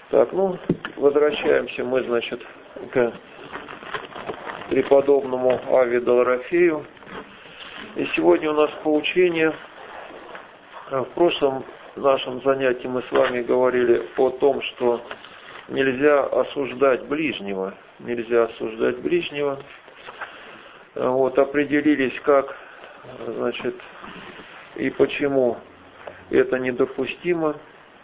Так, возвращаемся мы, значит, к преподобному Аве Долорофею. И сегодня у нас поучение. В прошлом нашем занятии мы с вами говорили о том, что нельзя осуждать ближнего. Нельзя осуждать ближнего. Определились, как, значит, и почему это недопустимо.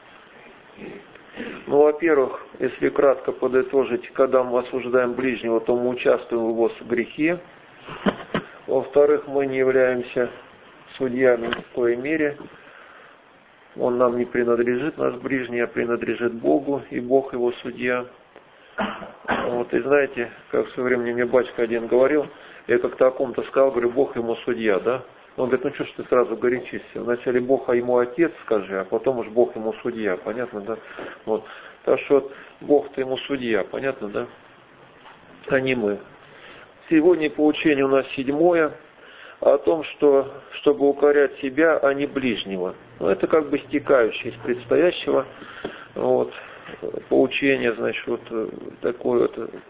Во-первых, если кратко подытожить, когда мы осуждаем ближнего, то мы участвуем в его грехе. Во-вторых, мы не являемся судьями ни в коей мере. Он нам не принадлежит, наш ближний, а принадлежит Богу, и Бог его судья. И знаете, как в свое время мне батюшка один говорил, я как-то о ком-то сказал, говорю, Бог ему судья, да? Он говорит, что ж ты сразу горячишься? Вначале Бог, а ему отец скажи, а потом уж Бог ему судья. Понятно, да? Так что Бог-то ему судья, понятно, да? А не мы. Сегодня поучение у нас 7 о том, что чтобы укорять себя, а не ближнего. Это как бы стекающее из предстоящего поучение, значит, такое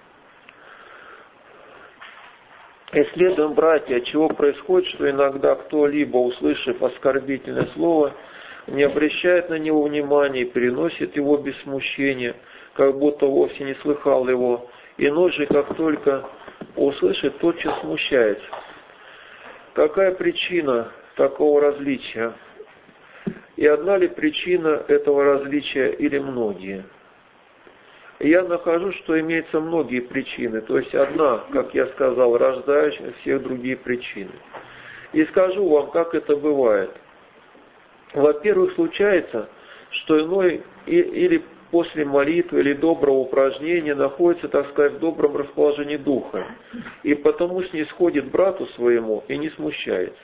Исследуем, братья, от чего происходит, что иногда кто-либо, услышав оскорбительное слово, не обращает на него внимания и переносит его без смущения, как будто вовсе не слыхал его. Иной же, как только услышит, тотчас смущается. Какая причина такого различия? И одна ли причина этого различия или многие? Я нахожу, что имеются многие причины, то есть одна, как я сказал, рождающая всех другие причины. И скажу вам, как это бывает. Во-первых, случается, что иной или после молитвы, или доброго упражнения находится, так сказать, в добром расположении духа, и потому снисходит брату своему и не смущается.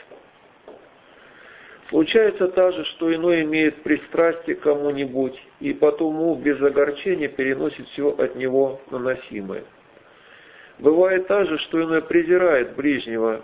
Случается также, что иной имеет пристрастие к кому-нибудь, и потому без огорчения переносит все от него наносимое. Бывает также, что иной презирает ближнего,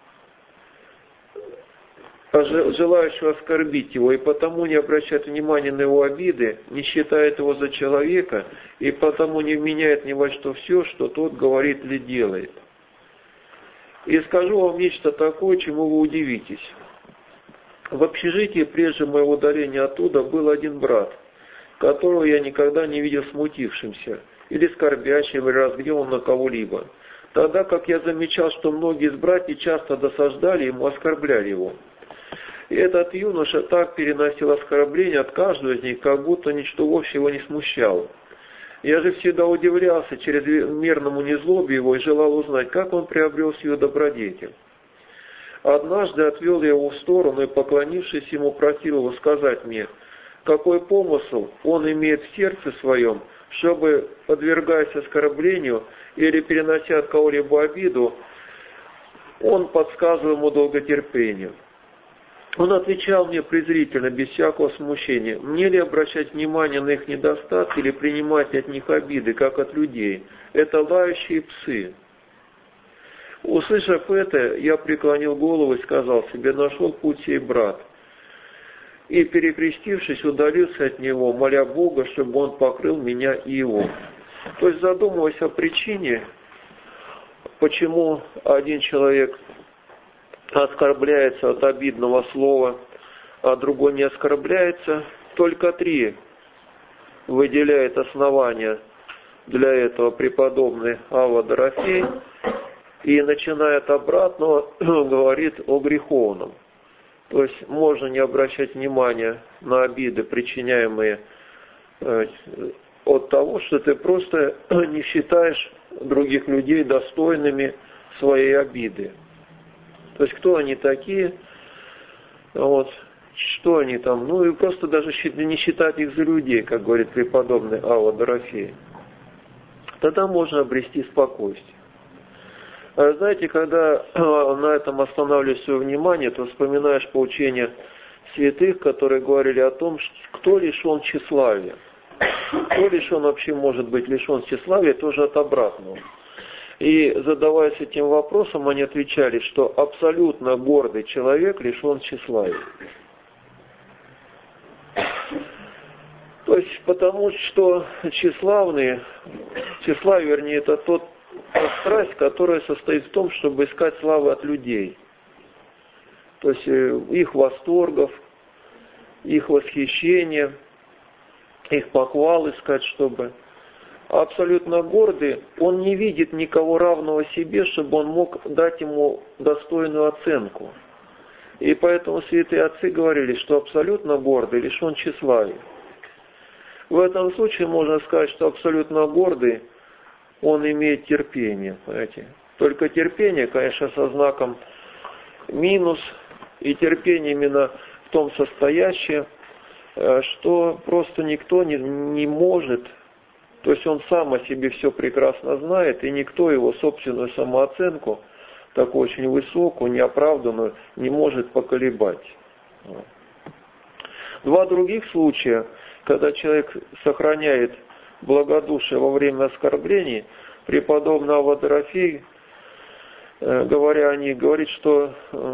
желающего оскорбить его, и потому не обращает внимания на его обиды, не считает его за человека, и потому не вменяет ни во что все, что тот говорит или делает. И скажу вам нечто такое, чему вы удивитесь. В общежитии, прежде моего удаления оттуда, был один брат, которого я никогда не видел смутившимся, или скорбящим, или разгневанным на кого-либо. Тогда как я замечал, что многие из братьев часто досаждали ему, оскорбляли его. И этот юноша так переносил оскорбления от каждого из них, как будто ничто вовсе его не смущало. Я же всегда удивлялся чрезмерному незлобию его и желал узнать, как он приобрел сию добродетель. Однажды отвел я его в сторону и, поклонившись ему, просил его сказать мне, какой помысл он имеет в сердце своем, чтобы, подвергаясь оскорблению или перенося от кого-либо обиду, он подсказывал ему долготерпению. Он отвечал мне презрительно, без всякого смущения, мне ли обращать внимание на их недостатки или принимать от них обиды, как от людей? Это лающие псы. Услышав это, я преклонил голову и сказал себе, нашел путь сей брат. И, перекрестившись, удалился от него, моля Бога, чтобы он покрыл меня и его. То есть, задумываясь о причине, почему один человек оскорбляется от обидного слова, а другой не оскорбляется, только 3 выделяет основания для этого преподобный Ава Дорофей, и начинает обратно, говорит о греховном. То есть можно не обращать внимания на обиды, причиняемые от того, что ты просто не считаешь других людей достойными своей обиды. То есть кто они такие, что они там, и просто даже не считать их за людей, как говорит преподобный Ава Дорофей. Тогда можно обрести спокойствие. Знаете, когда на этом останавливаешь свое внимание, то вспоминаешь поучения святых, которые говорили о том, кто лишен тщеславия. Кто лишен вообще может быть лишен тщеславия, тоже от обратного. И задаваясь этим вопросом, они отвечали, что абсолютно гордый человек лишен тщеславия. То есть есть потому что тщеславие, вернее, это та страсть, которая состоит в том, чтобы искать славы от людей. То есть их восторгов, их восхищения, их похвал искать, чтобы... А абсолютно гордый, он не видит никого равного себе, чтобы он мог дать ему достойную оценку. И поэтому святые отцы говорили, что абсолютно гордый лишен тщеславия. В этом случае можно сказать, что абсолютно гордый, он имеет терпение. Понимаете? Только терпение, конечно, со знаком минус, и терпение именно в том состоящее, что просто никто не может, то есть он сам о себе все прекрасно знает, и никто его собственную самооценку, такую очень высокую, неоправданную, не может поколебать. Два других случая, когда человек сохраняет благодушие во время оскорблений, преподобный Авва Дорофей, говорит, что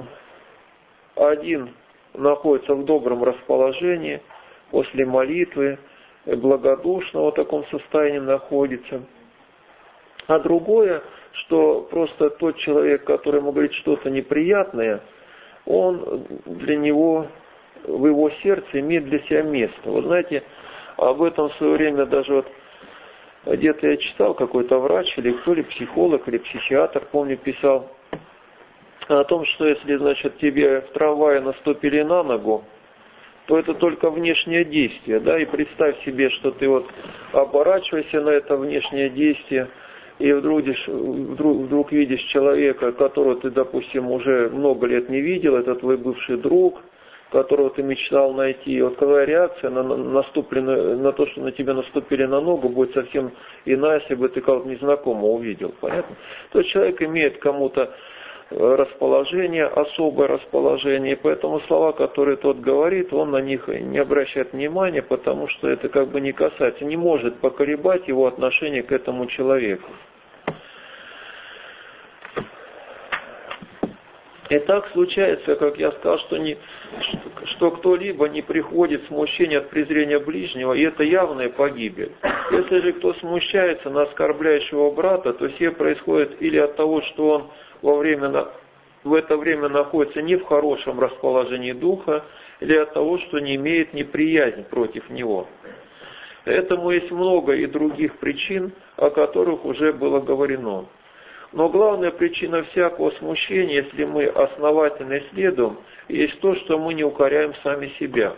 один находится в добром расположении, после молитвы, благодушного в таком состоянии находится. А другое, что просто тот человек, который ему говорит что-то неприятное, он для него, в его сердце имеет для себя место. Вы знаете, об этом в свое время даже где-то я читал, какой-то врач, или кто ли, психолог, или психиатр, помню, писал о том, что если, значит, тебе в трамвае наступили на ногу, то это только внешнее действие, да, и представь себе, что ты оборачиваешься на это внешнее действие, и вдруг видишь человека, которого ты, допустим, уже много лет не видел, это твой бывший друг, которого ты мечтал найти. И какая реакция на то, что на тебя наступили на ногу, будет совсем иная, если бы ты кого-то незнакомого увидел. Понятно? То есть человек имеет кому-то расположение, особое расположение, и поэтому слова, которые тот говорит, он на них не обращает внимания, потому что это как бы не касается, не может поколебать его отношение к этому человеку. И так случается, как я сказал, что кто-либо не приходит смущение от презрения ближнего, и это явная погибель. Если же кто смущается на оскорбляющего брата, то все происходит или от того, что он в это время находится не в хорошем расположении духа, или от того, что не имеет неприязни против него. Этому есть много и других причин, о которых уже было говорено. Но главная причина всякого смущения, если мы основательно исследуем, есть то, что мы не укоряем сами себя.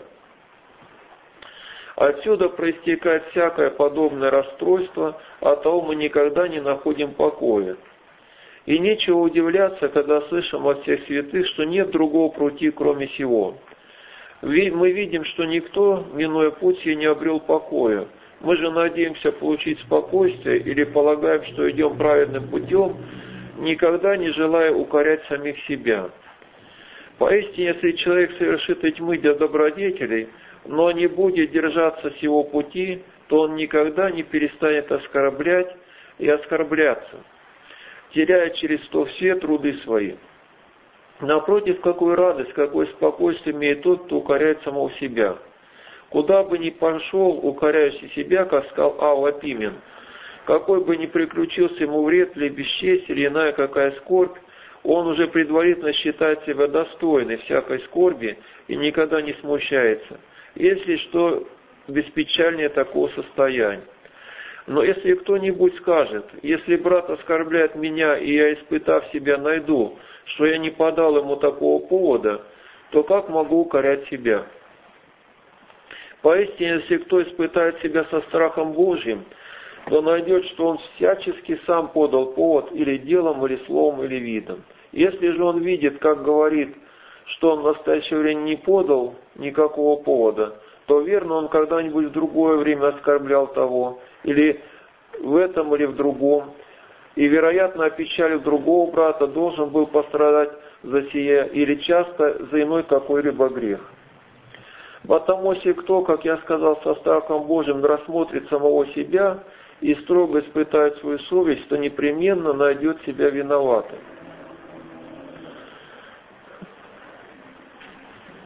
Отсюда проистекает всякое подобное расстройство, от того мы никогда не находим покоя. И нечего удивляться, когда слышим от всех святых, что нет другого пути, кроме сего. Мы видим, что никто, минуя путь, не обрел покоя. Мы же надеемся получить спокойствие или полагаем, что идем праведным путем, никогда не желая укорять самих себя. Поистине, если человек совершит эти тьмы для добродетелей, но не будет держаться сего пути, то он никогда не перестанет оскорблять и оскорбляться, теряя через то все труды свои. Напротив, какую радость, какое спокойствие имеет тот, кто укоряет самого себя. Куда бы ни пошел, укоряющий себя, как сказал Авва Пимен, какой бы ни приключился ему вред или бесчестие, или иная какая скорбь, он уже предварительно считает себя достойным всякой скорби и никогда не смущается, если что беспечальнее такого состояния. Но если кто-нибудь скажет, если брат оскорбляет меня, и я, испытав себя, найду, что я не подал ему такого повода, то как могу укорять себя? Поистине, если кто испытает себя со страхом Божьим, то найдет, что он всячески сам подал повод или делом, или словом, или видом. Если же он видит, как говорит, что он в настоящее время не подал никакого повода, то верно, он когда-нибудь в другое время оскорблял того, или в этом, или в другом, и, вероятно, опечалив другого брата, должен был пострадать за сие, или часто за иной какой-либо грех. Потому если кто, как я сказал, со страхом Божьим рассмотрит самого себя и строго испытает свою совесть, то непременно найдет себя виноватым.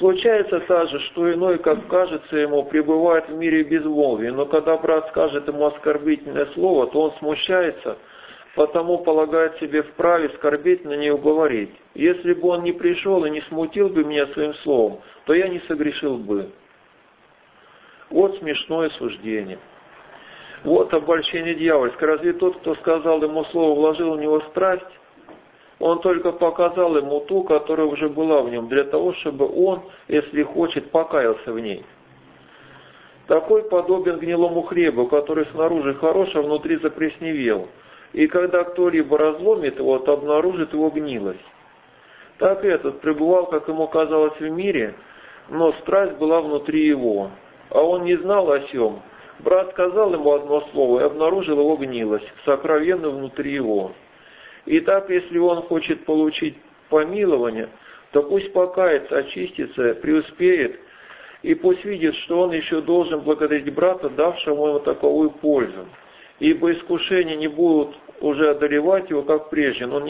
Случается также, что иной, как кажется ему, пребывает в мире безмолвия, но когда брат скажет ему оскорбительное слово, то он смущается, потому полагает себе вправе оскорбительно не уговорить. Если бы он не пришел и не смутил бы меня своим словом, то я не согрешил бы. Вот смешное суждение. Вот обольщение дьявольское. Разве тот, кто сказал ему слово, вложил в него страсть? Он только показал ему ту, которая уже была в нем, для того, чтобы он, если хочет, покаялся в ней. Такой подобен гнилому хлебу, который снаружи хорош, а внутри заплесневел. И когда кто-либо разломит его, то обнаружит его гнилость. Так этот пребывал, как ему казалось, в мире, но страсть была внутри его. А он не знал о сем. Брат сказал ему одно слово и обнаружил его гнилость, сокровенную внутри его. Итак, если он хочет получить помилование, то пусть покается, очистится, преуспеет, и пусть видит, что он еще должен благодарить брата, давшему ему таковую пользу. Ибо искушения не будут уже одолевать его, как прежде, но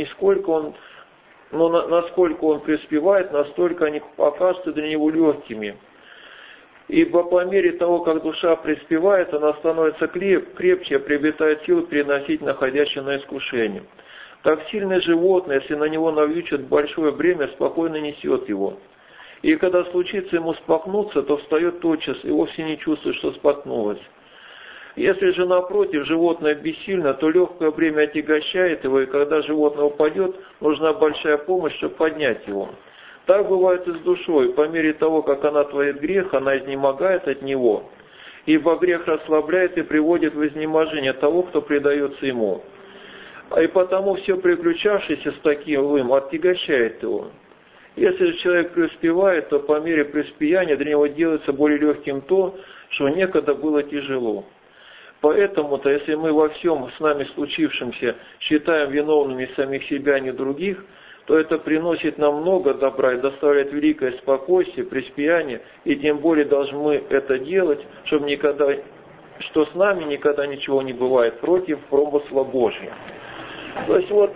насколько он преуспевает, настолько они окажутся для него легкими. Ибо по мере того, как душа преуспевает, она становится крепче, приобретает силу переносить находящее на искушение. Так сильное животное, если на него навьючат большое бремя, спокойно несет его. И когда случится ему споткнуться, то встает тотчас и вовсе не чувствует, что споткнулось. Если же напротив животное бессильно, то легкое бремя отягощает его, и когда животное упадет, нужна большая помощь, чтобы поднять его. Так бывает и с душой. По мере того, как она творит грех, она изнемогает от него. Ибо грех расслабляет и приводит в изнеможение того, кто предается ему. И потому все приключавшееся с таким отягощает его. Если же человек преуспевает, то по мере преуспеяния для него делается более легким то, что некогда было тяжело. Поэтому-то, если мы во всем с нами случившемся считаем виновными самих себя, а не других, то это приносит нам много добра и доставляет великое спокойствие, преуспеяние, и тем более должны мы это делать, чтобы что с нами никогда ничего не бывает против промысла Божьего. То есть вот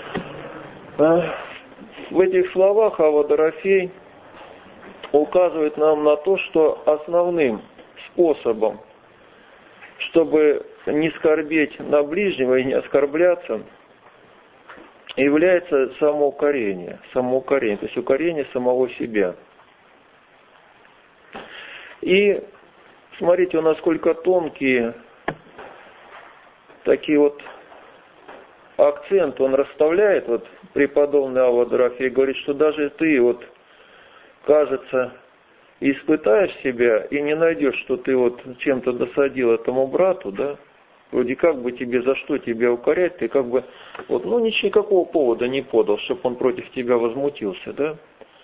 в этих словах Авва Дорофей указывает нам на то, что основным способом, чтобы не скорбеть на ближнего и не оскорбляться, является самоукорение, то есть укорение самого себя. И смотрите, насколько тонкие такие вот акцент он расставляет, вот преподобный Авва Дорофей говорит, что даже ты вот, кажется, испытаешь себя и не найдешь, что ты вот чем-то досадил этому брату, да, вроде как бы тебе, за что тебя укорять, ты как бы, вот, никакого повода не подал, чтобы он против тебя возмутился, да,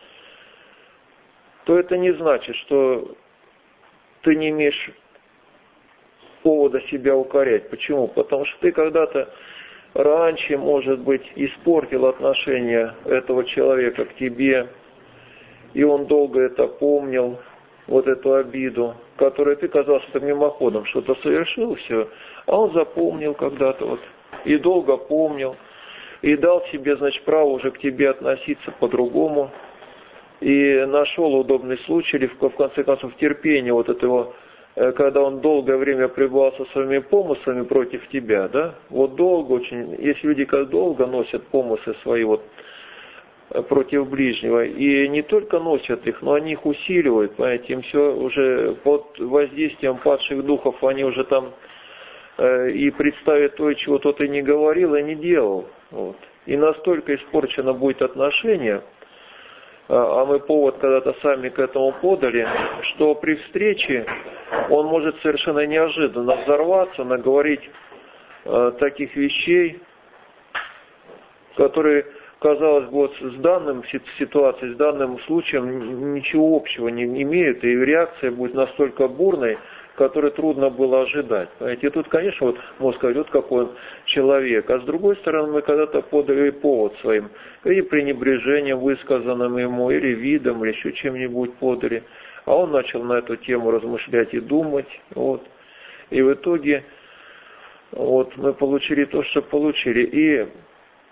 то это не значит, что ты не имеешь повода себя укорять. Почему? Потому что ты когда-то раньше, может быть, испортил отношение этого человека к тебе, и он долго это помнил, вот эту обиду, которую ты, казалось, что мимоходом что-то совершил, все, а он запомнил когда-то вот, и долго помнил, и дал себе, значит, право уже к тебе относиться по-другому, и нашел удобный случай, или в конце концов терпение вот этого, когда он долгое время пребывал со своими помыслами против тебя, да, вот долго очень, есть люди, как долго носят помыслы свои вот против ближнего, и не только носят их, но они их усиливают, понимаете, им все уже под воздействием падших духов, они уже там и представят то, чего тот и не говорил, и не делал, вот. И настолько испорчено будет отношение, а мы повод когда-то сами к этому подали, что при встрече он может совершенно неожиданно взорваться, наговорить таких вещей, которые, казалось бы, вот с данным ситуацией, с данным случаем ничего общего не имеют, и реакция будет настолько бурной, которой трудно было ожидать. Понимаете? И тут, конечно, вот можно сказать, вот какой он человек. А с другой стороны, мы когда-то подали повод своим, или пренебрежением высказанным ему, или видом, или еще чем-нибудь подали. А он начал на эту тему размышлять и думать. Вот. И в итоге вот, мы получили то, что получили. И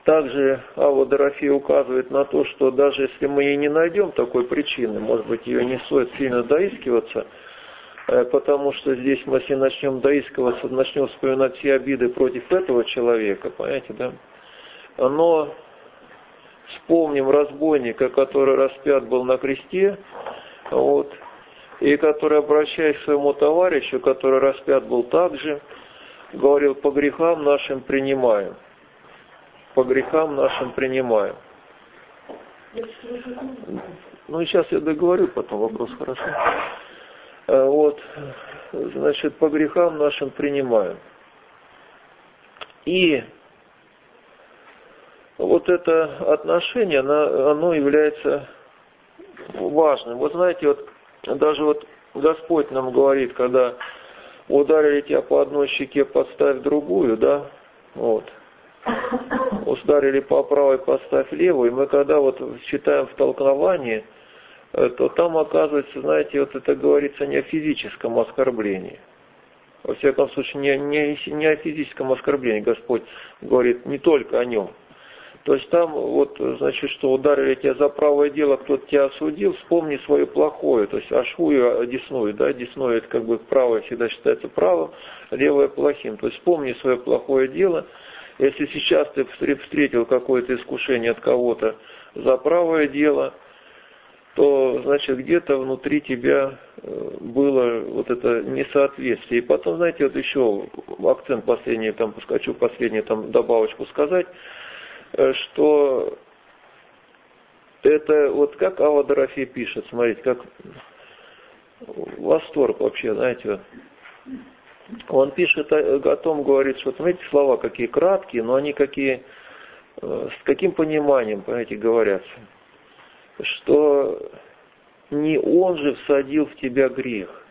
Также Авва Дорофея указывает на то, что даже если мы и не найдем такой причины, может быть, ее не стоит сильно доискиваться, потому что здесь мы, если начнем доискиваться, начнем вспоминать все обиды против этого человека, понимаете, да? Но вспомним разбойника, который распят был на кресте, вот, и который, обращаясь к своему товарищу, который распят был также, говорил: по грехам нашим принимаем. По грехам нашим принимаем. Ну, сейчас я договорю, потом вопрос, хорошо. Вот, значит, по грехам нашим принимаем. И вот это отношение, оно является важным. Вот знаете, вот даже вот Господь нам говорит, когда ударили тебя по одной щеке, подставь другую, да, вот. Ударили по правой, подставь левую. И мы когда вот читаем в толковании, то там оказывается, знаете, вот это говорится не о физическом оскорблении. Во всяком случае, не о физическом оскорблении Господь говорит, не только о нем. То есть там вот, значит, что ударили тебя за правое дело, кто-то тебя осудил, вспомни свое плохое. То есть ашую, одесную, да, десное это как бы правое всегда считается правым, левое плохим. То есть вспомни свое плохое дело. Если сейчас ты встретил какое-то искушение от кого-то за правое дело, то, значит, где-то внутри тебя было вот это несоответствие. И потом, знаете, вот еще акцент последний, там, хочу последнюю там добавочку сказать, что это вот как Авва Дорофей пишет, смотрите, как восторг вообще, знаете, он пишет о том, говорит, что, смотрите, слова какие краткие, но они какие, с каким пониманием, понимаете, говорятся, что не он же всадил в тебя грех,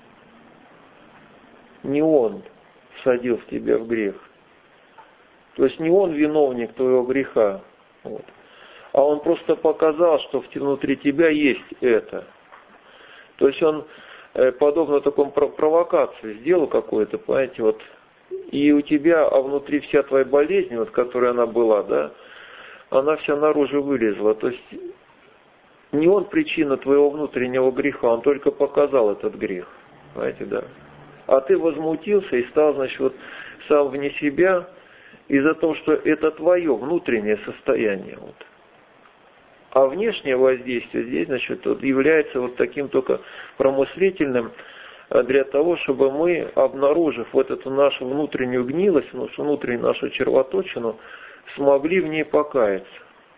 не он всадил в тебя в грех, то есть не он виновник твоего греха, вот, а он просто показал, что внутри тебя есть это, то есть он подобно такому провокации сделал какую-то, понимаете, вот, и у тебя, а внутри вся твоя болезнь, вот, которая она была, да, она вся наружу вылезла, то есть не он причина твоего внутреннего греха, он только показал этот грех, понимаете, да, а ты возмутился и стал, значит, вот, сам вне себя из-за того, что это твое внутреннее состояние, вот. А внешнее воздействие здесь, значит, вот является вот таким только промыслительным для того, чтобы мы, обнаружив вот эту нашу внутреннюю гнилость, внутреннюю нашу червоточину, смогли в ней покаяться.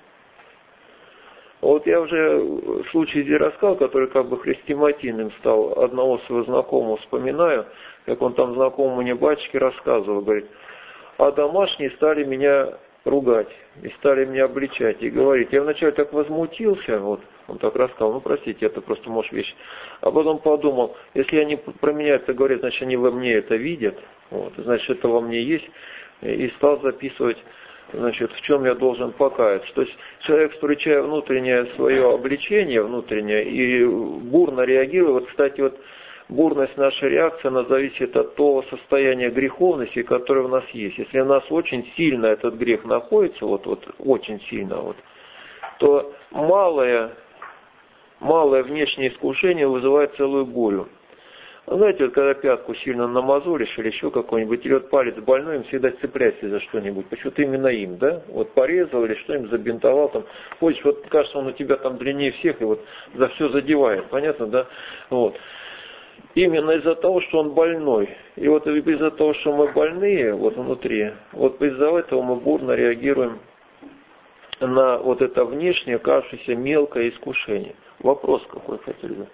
Вот я уже случай здесь рассказал, который как бы хрестоматийным стал, одного своего знакомого вспоминаю, как он там знакомому мне батюшке рассказывал, говорит, а домашние стали меня ругать и стали меня обличать и говорить. Я вначале так возмутился, вот, он так рассказал, ну простите, это просто может вещь. А потом подумал, если они про меня это говорят, значит они во мне это видят, вот, значит это во мне есть, и стал записывать, значит, в чем я должен покаяться. То есть человек, встречая внутреннее свое обличение, внутреннее, и бурно реагирует, вот, кстати, вот, бурность нашей реакции, она зависит от того состояния греховности, которое у нас есть. Если у нас очень сильно этот грех находится, вот очень сильно, вот, то малое внешнее искушение вызывает целую бурю. Знаете, вот когда пятку сильно намазолишь или еще какой-нибудь, или вот палец больной, им всегда цепляется за что-нибудь. Почему-то именно им, да? Вот порезал или что-нибудь забинтовал, там, ходишь, вот кажется, он у тебя там длиннее всех, и вот за все задевает, понятно, да? Вот. Именно из-за того, что он больной. И вот из-за того, что мы больные вот внутри, вот из-за этого мы бурно реагируем на вот это внешнее, кажущееся мелкое искушение. Вопрос какой хотели бы?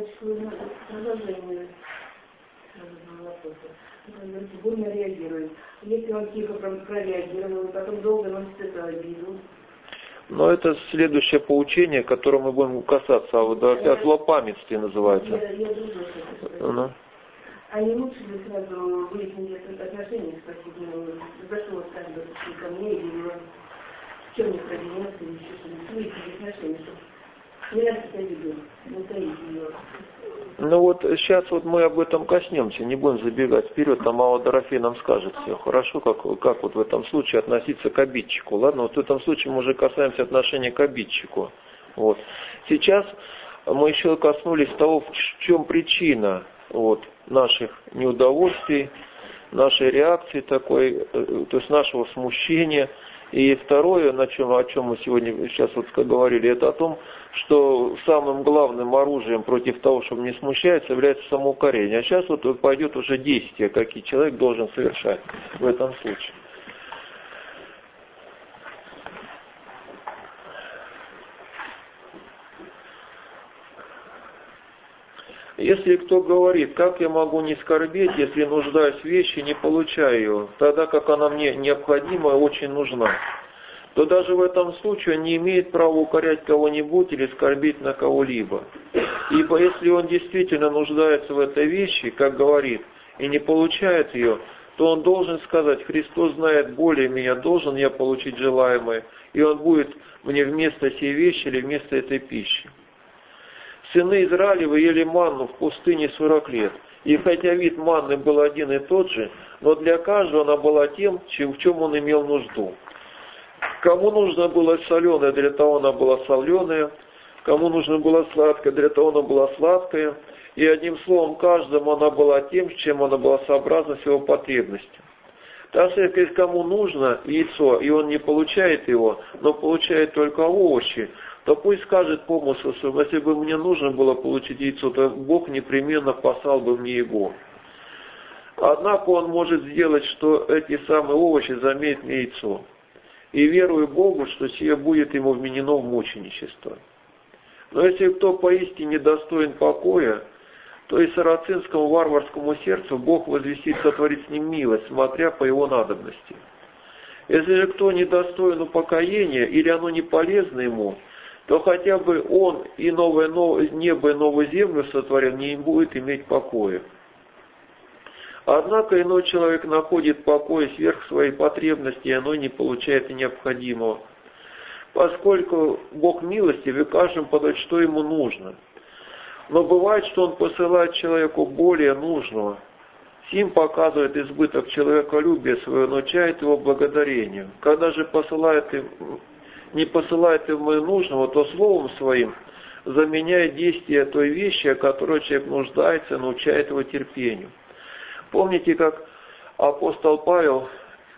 Бурно реагирует. Если он тихо прореагировал, потом долго носит эту обиду. Но это следующее поучение, которое мы будем касаться, а вот о злопамятстве называется. А не лучше ли сразу выяснить отношения, спросить, за что вот каждый ко мне, или в чем не провинился, или еще что-нибудь, выяснить отношения, Ну вот сейчас вот мы об этом коснемся, не будем забегать вперед, там Алла Дорофей нам скажет все хорошо, как вот в этом случае относиться к обидчику. Ладно, вот в этом случае мы уже касаемся отношения к обидчику. Вот. Сейчас мы еще коснулись того, в чем причина вот, наших неудовольствий, нашей реакции такой, то есть нашего смущения. И второе, о чем мы сегодня сейчас вот говорили, это о том, что самым главным оружием против того, чтобы не смущаться, является самоукорение. А сейчас вот пойдет уже действие, какие человек должен совершать в этом случае. Если кто говорит, как я могу не скорбеть, если нуждаюсь в вещи, не получаю ее, тогда как она мне необходима и очень нужна, то даже в этом случае он не имеет права укорять кого-нибудь или скорбить на кого-либо. Ибо если он действительно нуждается в этой вещи, как говорит, и не получает ее, то он должен сказать: Христос знает более меня, должен я получить желаемое, и он будет мне вместо сей вещи или вместо этой пищи. Сыны Израилевы ели манну в пустыне 40 лет, и хотя вид манны был один и тот же, но для каждого она была тем, в чем он имел нужду. Кому нужно было соленое, для того она была соленая, кому нужно было сладкое, для того она была сладкая, и одним словом, каждому она была тем, чем она была сообразна с его потребностью. Так что если кому нужно яйцо, и он не получает его, но получает только овощи, то пусть скажет помыслу своему: если бы мне нужно было получить яйцо, то Бог непременно послал бы мне его. Однако он может сделать, что эти самые овощи заменят мне яйцо. И верую Богу, что сие будет ему вменено в мученичество. Но если кто поистине достоин покоя, то и сарацинскому варварскому сердцу Бог возвестит сотворить с ним милость, смотря по его надобности. Если же кто недостоин упокоения, или оно не полезно ему, то хотя бы он и новое небо и новую землю сотворил, не будет иметь покоя. Однако иной человек находит покой сверх своей потребности, и оно не получает необходимого. Поскольку Бог милостив, и каждому подать, что ему нужно. Но бывает, что Он посылает человеку более нужного. Сим показывает избыток человеколюбия своего, научает его благодарению. Когда же не посылает ему нужного, то словом своим заменяет действие той вещи, о которой человек нуждается, научает его терпению. Помните, как апостол Павел,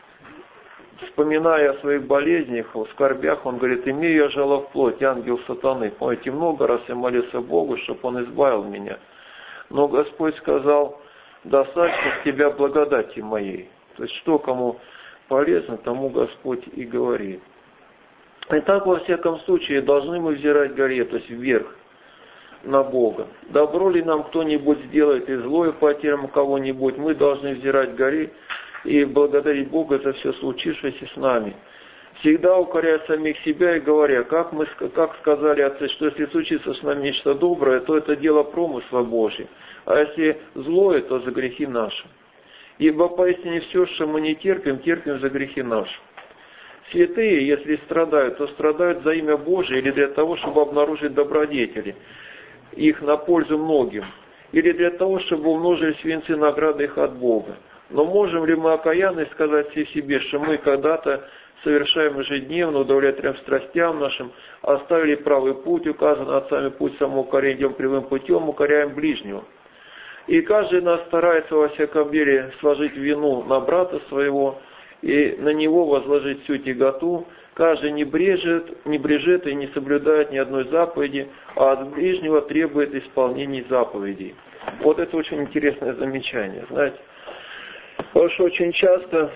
вспоминая о своих болезнях, о скорбях, он говорит: имею я жало в плоть, ангел сатаны. Помните, много раз я молился Богу, чтобы Он избавил меня. Но Господь сказал: достаточно с тебя благодати моей. То есть, что кому полезно, тому Господь и говорит. Итак, во всяком случае, должны мы взирать горе, то есть вверх, на Бога. Добро ли нам кто-нибудь сделает и злое потерям кого-нибудь, мы должны взирать горе и благодарить Бога за все случившееся с нами. Всегда укоряя самих себя и говоря: как сказали отцы, что если случится с нами нечто доброе, то это дело промысла Божия, а если злое, то за грехи наши. Ибо поистине все, что мы не терпим, терпим за грехи наши. Святые, если страдают, то страдают за имя Божие или для того, чтобы обнаружить добродетели, их на пользу многим, или для того, чтобы умножились венцы награды их от Бога. Но можем ли мы окаянно сказать все себе, что мы когда-то совершаем ежедневно, удовлетворяем страстям нашим, оставили правый путь, указанный отцами путь самоукорения, идем прямым путем, укоряем ближнего. И каждый из нас старается во всяком деле сложить вину на брата своего и на него возложить всю тяготу. Каждый не брежет и не соблюдает ни одной заповеди, а от ближнего требует исполнения заповедей. Вот это очень интересное замечание, знаете. Потому что очень часто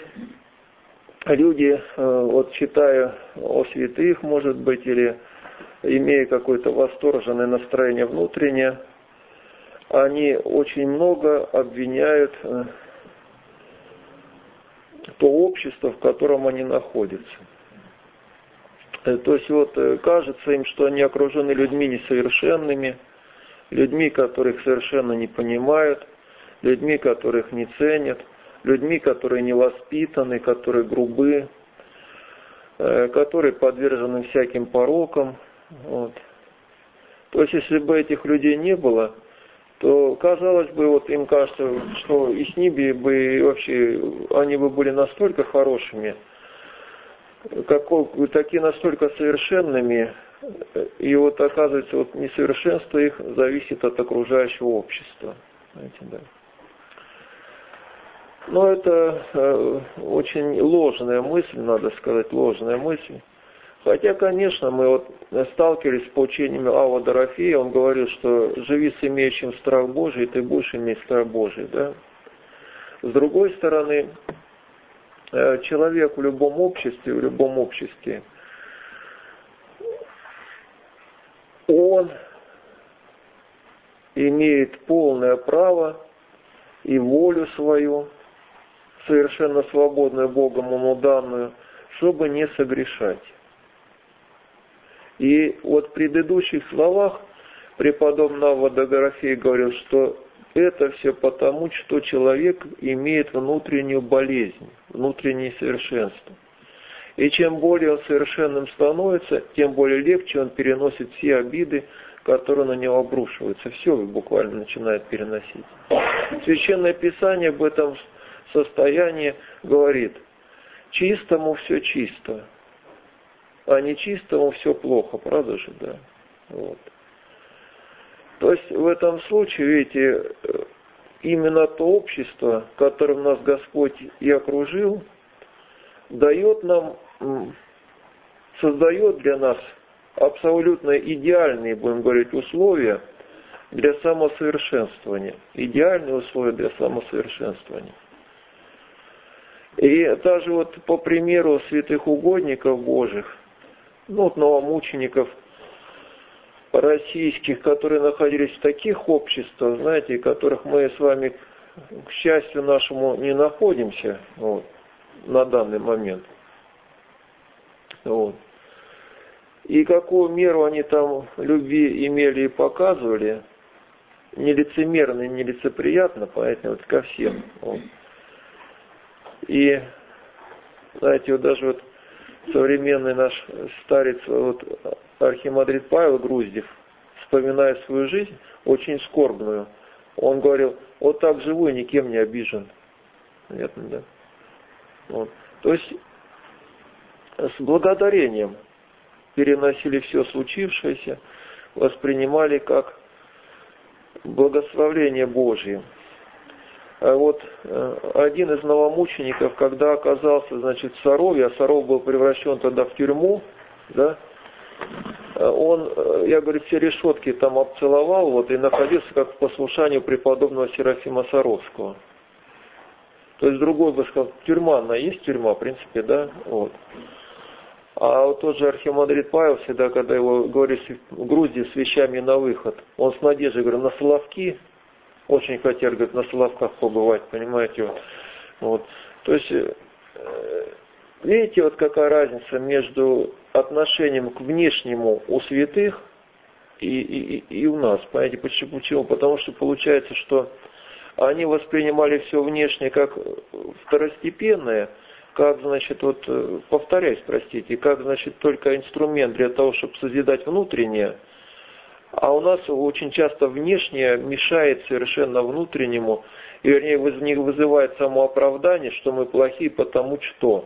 люди, вот читая о святых, может быть, или имея какое-то восторженное настроение внутреннее, они очень много обвиняют то общество, в котором они находятся. То есть вот кажется им, что они окружены людьми несовершенными, людьми, которых совершенно не понимают, людьми, которых не ценят, людьми, которые не воспитаны, которые грубы, которые подвержены всяким порокам. Вот. То есть, если бы этих людей не было, то, казалось бы, вот им кажется, что и с ними бы вообще, они бы были настолько хорошими, такие настолько совершенными, и вот оказывается, вот несовершенство их зависит от окружающего общества. Знаете, да. Но это очень ложная мысль, надо сказать, ложная мысль. Хотя, конечно, мы вот сталкивались с поучениями Авва Дорофея, он говорил, что живи с имеющим страх Божий, и ты будешь иметь страх Божий. Да? С другой стороны, человек в любом обществе, он имеет полное право и волю свою, совершенно свободную Богом ему данную, чтобы не согрешать. И вот в предыдущих словах преподобный Авва Дорофей говорил, что это все потому, что человек имеет внутреннюю болезнь, внутреннее совершенство. И чем более он совершенным становится, тем более легче он переносит все обиды, которые на него обрушиваются. Все буквально начинает переносить. Священное Писание об этом состоянии говорит: чистому все чисто, а нечистому все плохо, правда же, да? Вот. То есть в этом случае, видите, именно то общество, которым нас Господь и окружил, дает нам, создает для нас абсолютно идеальные, будем говорить, условия для самосовершенствования. Идеальные условия для самосовершенствования. И даже вот по примеру святых угодников Божьих, новомучеников российских, которые находились в таких обществах, знаете, в которых мы с вами, к счастью нашему, не находимся на данный момент. Вот. И какую меру они там любви имели и показывали, нелицемерно и нелицеприятно, поэтому вот ко всем. Вот. И, знаете, вот даже вот современный наш старец, архимандрит Павел Груздев, вспоминая свою жизнь, очень скорбную, он говорил: вот так живу и никем не обижен. Понятно, да? Вот. То есть с благодарением переносили все случившееся, воспринимали как благословение Божье. А вот один из новомучеников, когда оказался, значит, в Сарове, а Саров был превращен тогда в тюрьму, да, он, я говорю, все решетки там обцеловал, и находился как в послушании преподобного Серафима Саровского. То есть другой бы сказал: тюрьма, она есть тюрьма, в принципе, да, вот. А вот тот же архимандрит Павел всегда, когда его говорили в Грузии с вещами на выход, он с надеждой говорил: на Соловки, очень хотел, говорит, на Соловках побывать, понимаете, вот. То есть, видите, вот какая разница между отношением к внешнему у святых и у нас, понимаете, почему? Потому что получается, что они воспринимали все внешнее как второстепенное, как, значит, повторяюсь, простите, как, значит, только инструмент для того, чтобы созидать внутреннее, а у нас очень часто внешнее мешает совершенно внутреннему, и, вернее, вызывает самооправдание, что мы плохие потому что.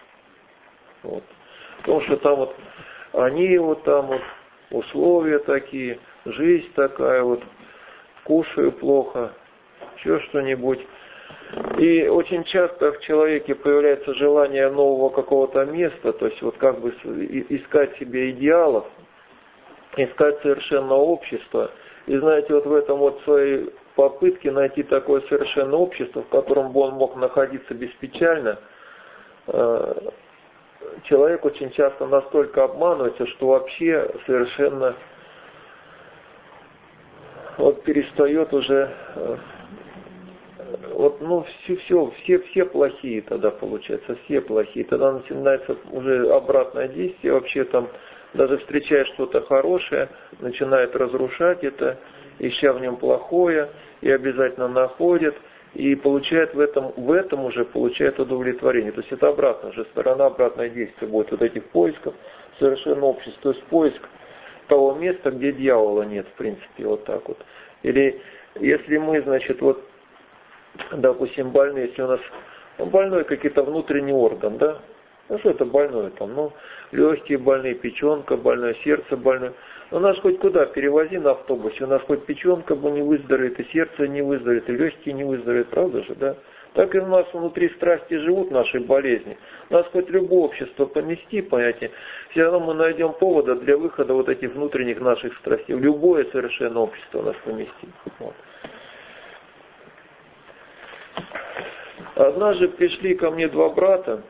Вот. Потому что там они там условия такие, жизнь такая, кушаю плохо, еще что-нибудь. И очень часто в человеке появляется желание нового какого-то места, то есть как бы искать себе идеалов, искать совершенное общество. И знаете, в этом своей попытке найти такое совершенное общество, в котором бы он мог находиться беспечально, человек очень часто настолько обманывается, что вообще совершенно перестает уже все плохие тогда получается, все плохие. Тогда начинается уже обратное действие, вообще там, даже встречая что-то хорошее, начинает разрушать это, ища в нем плохое, и обязательно находит, и получает в этом уже получает удовлетворение. То есть это обратно же, сторона, обратное действие будет этих поисков совершенно общества. То есть поиск того места, где дьявола нет, в принципе, вот так вот. Или если мы, значит, вот, допустим, больные, если у нас больной какие-то внутренний орган, да, ну что это больное там, ну, легкие больные, печенка больное, сердце больное. У нас хоть куда перевози на автобусе, у нас хоть печенка бы не выздоровеет, и сердце не выздоровеет, и легкие не выздоровеют, правда же, да? Так и у нас внутри страсти живут наши болезни. Нас хоть любое общество помести, понимаете, все равно мы найдем повода для выхода вот этих внутренних наших страстей. В любое совершенно общество нас поместит. Вот. Однажды пришли ко мне два брата,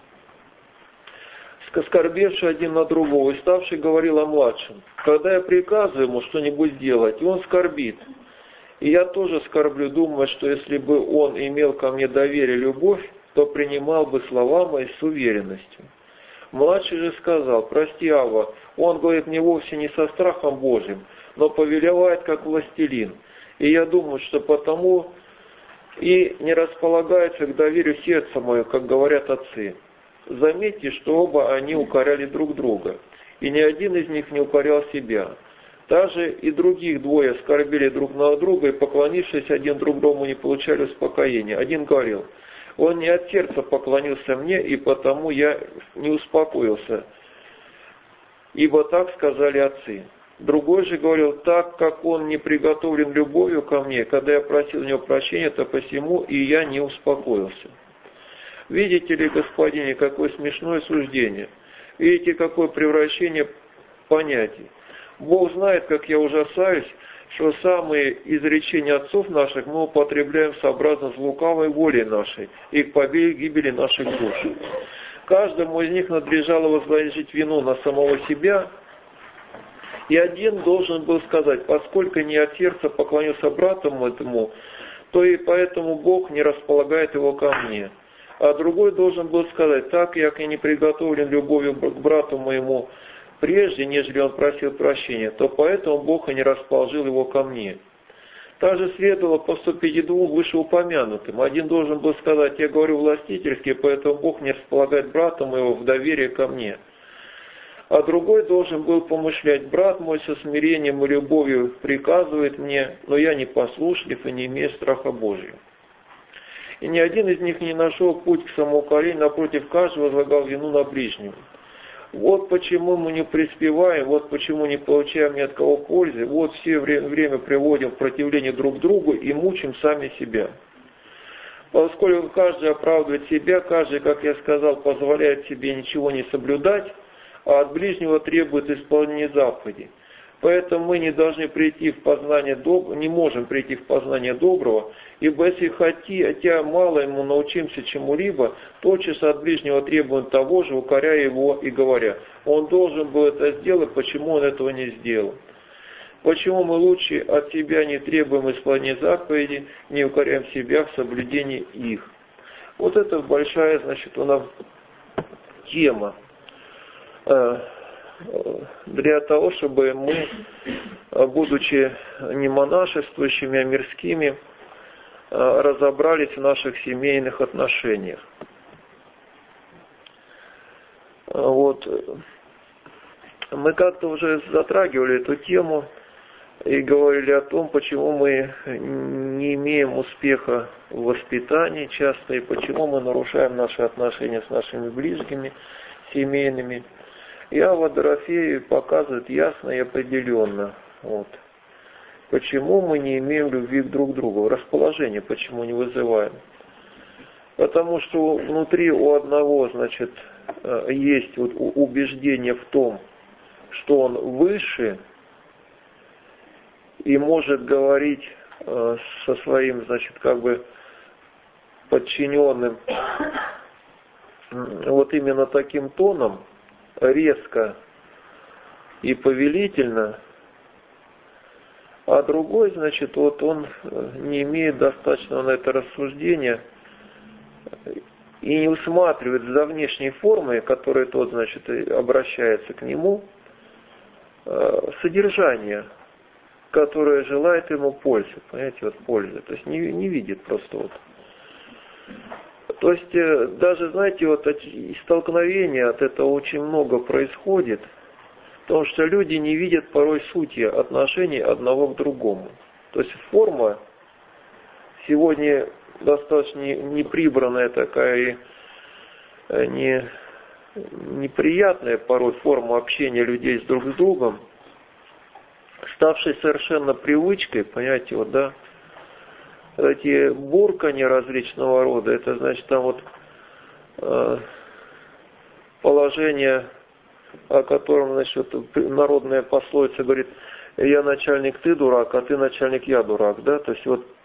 скорбевший один на другого, и ставший говорил о младшем. Когда я приказываю ему что-нибудь делать, и он скорбит. И я тоже скорблю, думая, что если бы он имел ко мне доверие и любовь, то принимал бы слова мои с уверенностью. Младший же сказал: прости, Авва, он говорит мне вовсе не со страхом Божьим, но повелевает как властелин. И я думаю, что потому и не располагается к доверию сердца мое, как говорят отцы. Заметьте, что оба они укоряли друг друга, и ни один из них не укорял себя. Даже и других двое скорбели друг на друга, и, поклонившись один друг другу, не получали успокоения. Один говорил: он не от сердца поклонился мне, и потому я не успокоился, ибо так сказали отцы. Другой же говорил: так как он не приготовлен любовью ко мне, когда я просил у него прощения, то посему и я не успокоился. Видите ли, господине, какое смешное суждение? Видите, какое превращение понятий? Бог знает, как я ужасаюсь, что самые изречения отцов наших мы употребляем сообразно с лукавой волей нашей и к победе и гибели наших душ. Каждому из них надлежало возложить вину на самого себя, и один должен был сказать: поскольку не от сердца поклонился брату этому, то и поэтому Бог не располагает его ко мне. А другой должен был сказать: так как я не приготовлен любовью к брату моему прежде, нежели он просил прощения, то поэтому Бог и не расположил его ко мне. Также следовало поступить и двум вышеупомянутым. Один должен был сказать: я говорю властительски, поэтому Бог не располагает брата моего в доверие ко мне. А другой должен был помышлять: брат мой со смирением и любовью приказывает мне, но я не послушлив и не имею страха Божьего. И ни один из них не нашел путь к самоукорению, напротив, каждый возлагал вину на ближнего. Вот почему мы не преуспеваем, вот почему не получаем ни от кого пользы, вот все время приводим в противление друг другу и мучим сами себя. Поскольку каждый оправдывает себя, каждый, как я сказал, позволяет себе ничего не соблюдать, а от ближнего требует исполнения заповедей. Поэтому мы не должны прийти в познание доброго, не можем прийти в познание доброго, ибо если хотя мало ему научимся чему-либо, тотчас от ближнего требуем того же, укоряя его и говоря: он должен был это сделать, почему он этого не сделал? Почему мы лучше от себя не требуем исполнения заповедей, не укоряем себя в соблюдении их? Вот это большая, значит, у нас тема. Для того, чтобы мы, будучи не монашествующими, а мирскими, разобрались в наших семейных отношениях. Вот. Мы как-то уже затрагивали эту тему и говорили о том, почему мы не имеем успеха в воспитании часто, и почему мы нарушаем наши отношения с нашими ближними, семейными. И Авва Дорофея показывает ясно и определенно, вот, почему мы не имеем любви друг к другу, расположение почему не вызываем. Потому что внутри у одного, значит, есть вот убеждение в том, что он выше и может говорить со своим, значит, как бы подчиненным вот именно таким тоном, резко и повелительно, а другой, значит, вот он не имеет достаточно на это рассуждения и не усматривает за внешней формой, которой тот, значит, обращается к нему, содержание, которое желает ему пользы, понимаете, вот пользы, то есть не видит просто вот. То есть даже, знаете, вот столкновения от этого очень много происходит, Потому что люди не видят порой сути отношений одного к другому. То есть форма сегодня достаточно неприбранная такая и неприятная порой форма общения людей друг с другом, ставшей совершенно привычкой, понимаете, вот, да, эти бурканья различного рода, это значит там вот положение, о котором, значит, народная пословица говорит: я начальник, ты дурак, а ты начальник, я дурак, да, то есть вот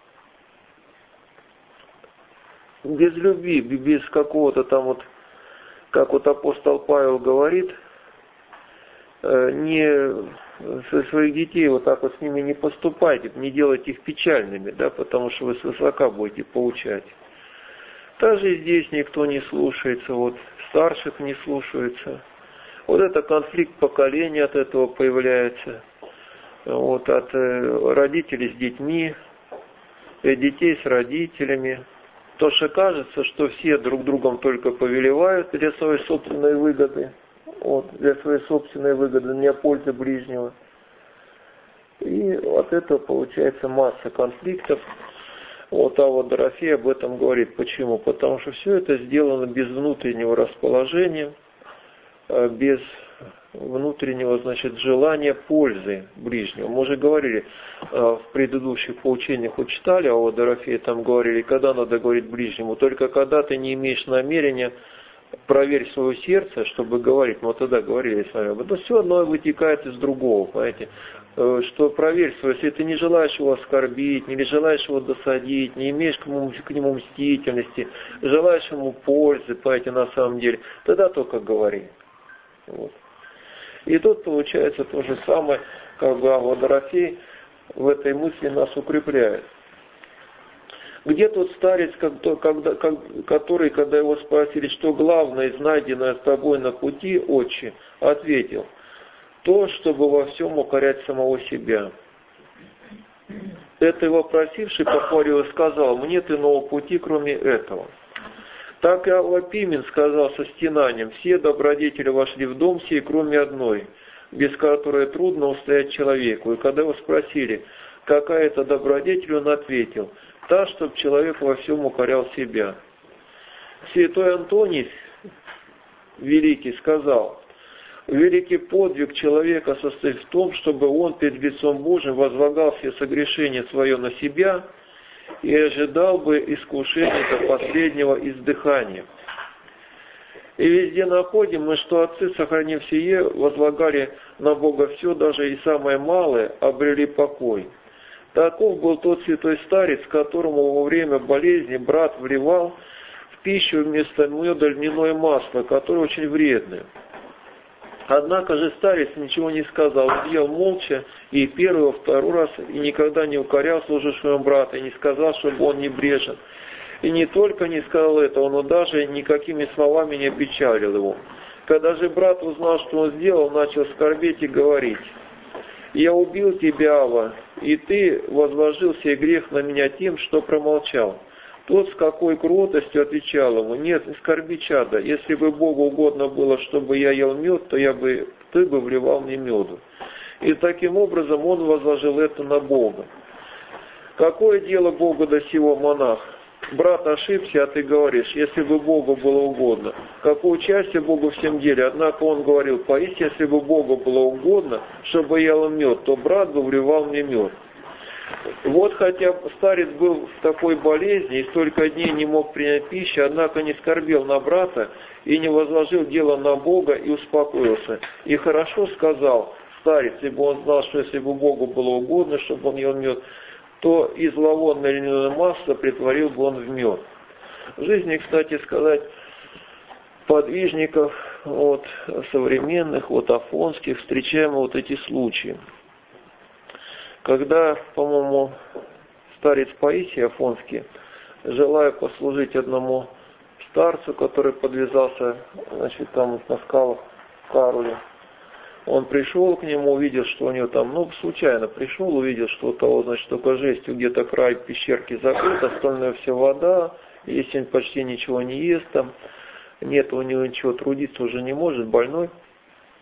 без любви, без какого-то там вот, как вот апостол Павел говорит, не со своих детей вот так вот с ними не поступайте, не делайте их печальными, да, потому что вы свысока будете поучать. Также и здесь никто не слушается, вот старших не слушается. Вот это конфликт поколений от этого появляется, вот от родителей с детьми, детей с родителями. То, что кажется, что все друг другом только повелевают для своей собственной выгоды, вот, для своей собственной выгоды, не пользы ближнего. И от этого получается масса конфликтов. Вот, а вот Дорофей об этом говорит. Почему? Потому что все это сделано без внутреннего расположения, без внутреннего, значит, желания пользы ближнего. Мы уже говорили в предыдущих поучениях, вот читали, а вот Дорофея там говорили, когда надо говорить ближнему, только когда ты не имеешь намерения, проверь свое сердце, чтобы говорить. Мы вот тогда говорили с вами. Это все одно вытекает из другого, понимаете? Что проверь свое, если ты не желаешь его оскорбить, не желаешь его досадить, не имеешь к нему мстительности, желаешь ему пользы, понимаете, на самом деле, тогда только говори. Вот. И тут получается то же самое, как бы вот Дорофей в этой мысли нас укрепляет. Где тот старец, который, когда его спросили, что главное из найденное с тобой на пути, отче, ответил: то, чтобы во всем укорять самого себя. Это его просивший похвалил и сказал: нет иного пути, кроме этого. Так и Аввапимен сказал со стенанием: все добродетели вошли в дом сей, кроме одной, без которой трудно устоять человеку. И когда его спросили, какая это добродетель, он ответил: та, чтобы человек во всем укорял себя. Святой Антоний Великий сказал: великий подвиг человека состоит в том, чтобы он перед лицом Божьим возлагал все согрешения свое на себя и ожидал бы искушения до последнего издыхания. И везде находим мы, что отцы, сохранив сие, возлагали на Бога все, даже и самое малое, обрели покой. Таков был тот святой старец, которому во время болезни брат вливал в пищу вместо меда льняное масло, которое очень вредное. Однако же старец ничего не сказал, он ел молча и первый, второй раз, и никогда не укорял служившего брата, и не сказал, чтобы он небрежен. И не только не сказал этого, но даже никакими словами не опечалил его. Когда же брат узнал, что он сделал, начал скорбеть и говорить: «Я убил тебя, Ава, и ты возложил сей грех на меня тем, что промолчал». Тот с какой кротостью отвечал ему: «Нет, не скорби, чадо, если бы Богу угодно было, чтобы я ел мед, то ты бы вливал мне меду». И таким образом он возложил это на Бога. Какое дело Богу до сего, монах? Брат ошибся, а ты говоришь: если бы Богу было угодно. Какое участие Богу в всем деле? Однако он говорил: поистине, если бы Богу было угодно, чтобы я ел мед, то брат бы вливал мне мед. Вот хотя старец был в такой болезни и столько дней не мог принять пищу, однако не скорбел на брата и не возложил дело на Бога и успокоился. И хорошо сказал старец, ибо он знал, что если бы Богу было угодно, чтобы он ел мед, то и зловонное льняное масло притворил бы он в мед. В жизни, кстати сказать, подвижников, вот, современных, вот, афонских, встречаем вот эти случаи. Когда, по-моему, старец Паисий Афонский, желая послужить одному старцу, который подвязался, значит, там на скалах в Каруле, он пришел к нему, увидел, что у него там, случайно пришел, увидел, что у того, значит, только жестью где-то край пещерки закрыт, остальное все вода, есть он почти ничего не ест там, нет у него ничего, трудиться уже не может, больной.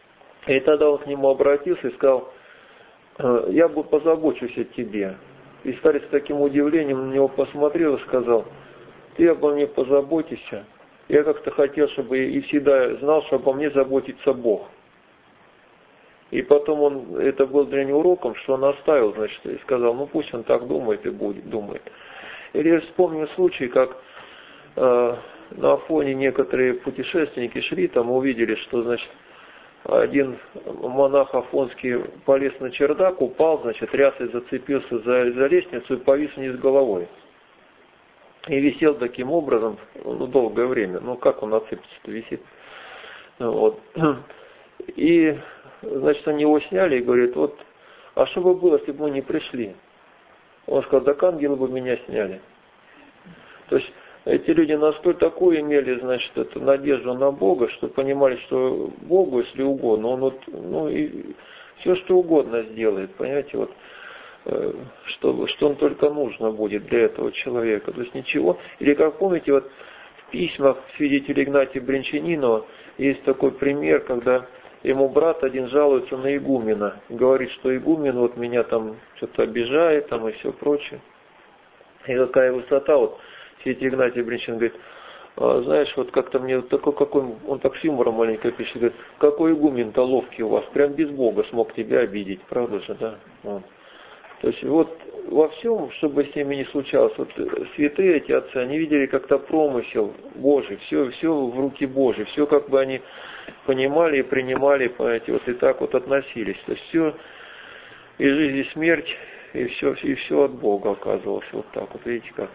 И тогда он к нему обратился и сказал: я позабочусь о тебе. И старец с таким удивлением на него посмотрел и сказал: ты обо мне позаботишься. Я как-то хотел, чтобы и всегда знал, что обо мне заботится Бог. И потом это был для него уроком, что он оставил, значит, и сказал: ну пусть он так думает и будет думать. Или я вспомнил случай, как на Афоне некоторые путешественники шли, там увидели, что, значит, один монах афонский полез на чердак, упал, значит, рясой зацепился за лестницу и повис вниз головой. И висел таким образом, долгое время. Ну, как он отцепится-то, висит. Вот. И, значит, они его сняли и говорят: вот, а что бы было, если бы мы не пришли? Он сказал: так ангелы бы меня сняли. То есть, эти люди настолько такую имели, значит, эту надежду на Бога, что понимали, что Богу, если угодно, Он вот, ну, и все, что угодно сделает, понимаете, вот, что Он только нужно будет для этого человека. То есть ничего. Или как помните, вот в письмах свидетеля Игнатия Брянчанинова есть такой пример, когда ему брат один жалуется на игумена, говорит, что игумен вот меня там что-то обижает там и все прочее. И какая высота, вот святитель Игнатий Брянчанин говорит: знаешь, вот как-то мне вот такой, какой, он так с юмором маленько пишет, говорит: какой игумен-то ловкий у вас, прям без Бога смог тебя обидеть, правда же, да? Вот. То есть вот во всем, что бы с ними ни случалось, вот святые эти отцы, они видели как-то промысел Божий, все в руки Божьей, все как бы они понимали и принимали, понимаете, вот и так вот относились. То есть все, и жизнь, и смерть, и все от Бога оказывалось. Вот так вот, видите как.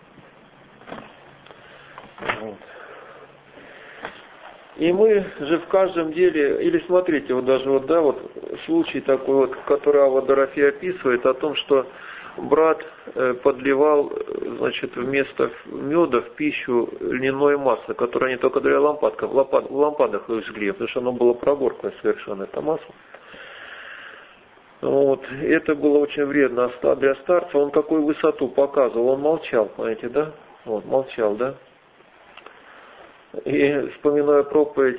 Вот. И мы же в каждом деле, или смотрите, вот даже вот, да, вот случай такой вот, который Авва Дорофей описывает, о том, что брат подливал, значит, вместо меда в пищу льняное масло, которое они только для в лампадах их жгли, потому что оно было прогорклое совершенно, это масло. Вот. Это было очень вредно для старца. Он какую высоту показывал, он молчал, понимаете, да? Вот, молчал, да? И вспоминая проповедь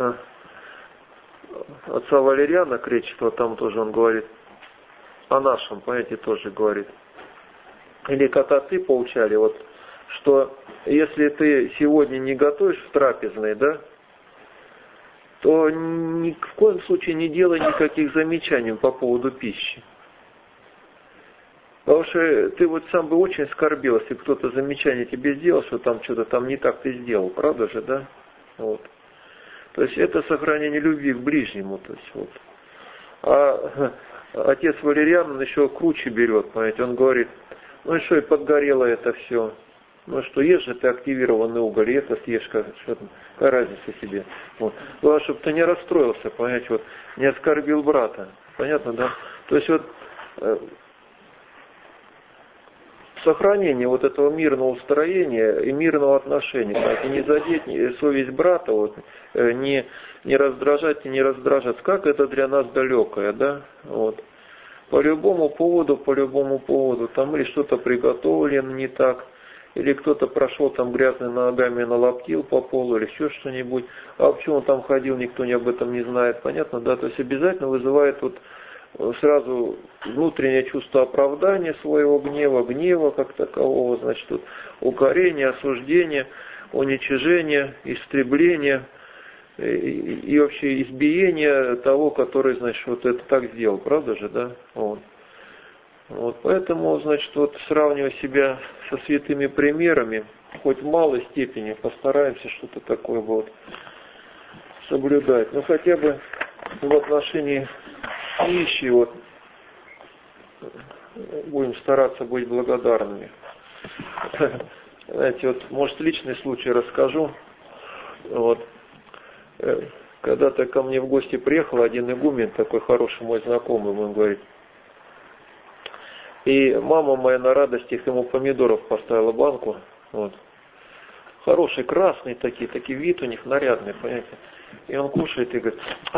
отца Валериана Кречетова, там тоже он говорит о нашем, понимаете, тоже говорит. Или как отцы поучали, вот, что если ты сегодня не готовишь в трапезной, да, то ни в коем случае не делай никаких замечаний по поводу пищи. Потому что ты вот сам бы очень скорбел, если кто-то замечание тебе сделал, что там что-то там не так ты сделал, правда же, да? Вот. То есть это сохранение любви к ближнему. То есть, вот. А отец Валериан, он еще круче берет, понимаете, он говорит: ну и что, и подгорело это все. Ну что, ешь же ты активированный уголь, и это съешь, какая разница себе. Вот. Главное, чтобы ты не расстроился, понимаете, вот, не оскорбил брата. Понятно, да? То есть вот сохранение вот этого мирного устроения и мирного отношения, знаете, не задеть совесть брата, вот, не раздражать и не раздражать, как это для нас далекое, да, вот. По любому поводу, там или что-то приготовлено не так, или кто-то прошел там грязными ногами, налоптил по полу, или еще что-нибудь, а почему он там ходил, никто об этом не знает, понятно, да, то есть обязательно вызывает вот сразу внутреннее чувство оправдания своего гнева как такового, значит, вот, укорения, осуждения, уничижения, истребления и вообще избиения того, который, значит, вот это так сделал, правда же, да? Вот. Вот поэтому, значит, вот сравнивая себя со святыми примерами, хоть в малой степени постараемся что-то такое вот соблюдать, но хотя бы в отношении пищи вот будем стараться быть благодарными. Знаете, вот, может, личный случай расскажу. Вот. Когда-то ко мне в гости приехал один игумен, такой хороший мой знакомый, он говорит, и мама моя на радостях ему помидоров поставила банку, вот. Хорошие, красные такие вид у них нарядный, понимаете. И он кушает и говорит: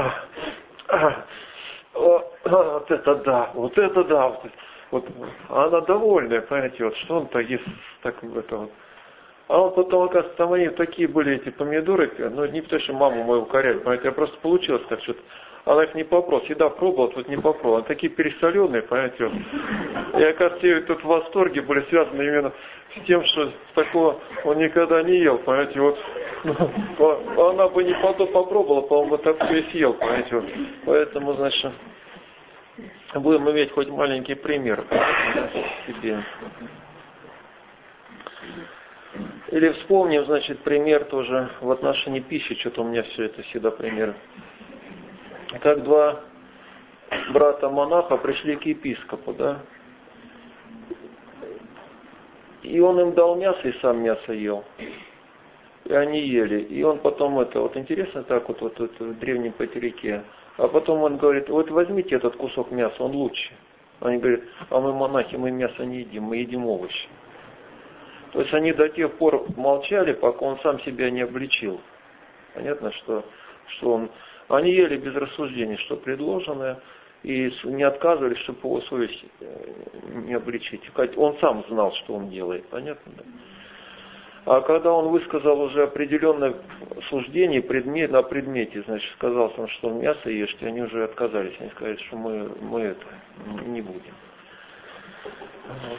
вот это да. Вот, а она довольная, понимаете, вот что он-то ест так это вот. А он потом, оказывается, там они такие были, эти помидоры, ну не потому что маму мою укоряют, понимаете, а просто получилось так что-то. Она их не попробовала, всегда пробовала, тут не попробовала. Они такие пересоленные, понимаете. И, оказывается, тут в восторге были связаны именно с тем, что такого он никогда не ел, понимаете. Вот, она бы не попробовала, по-моему, так все и съел, понимаете. Вот. Поэтому, значит, будем иметь хоть маленький пример себе. Или вспомним, значит, пример тоже в отношении пищи, что-то у меня все это всегда пример. Как два брата-монаха пришли к епископу, да, и он им дал мясо, и сам мясо ел. И они ели. И он потом вот интересно так вот в древнем потеряке. А потом он говорит, вот возьмите этот кусок мяса, он лучше. Они говорят, а мы монахи, мы мясо не едим, мы едим овощи. То есть они до тех пор молчали, пока он сам себя не обличил. Понятно, что он... Они ели без рассуждений, что предложено, и не отказывались, чтобы его совесть не обличить. Он сам знал, что он делает. Понятно, да? А когда он высказал уже определенное суждение на предмете, значит, сказал сам, что мясо ешьте, они уже отказались. Они сказали, что мы это не будем. Вот.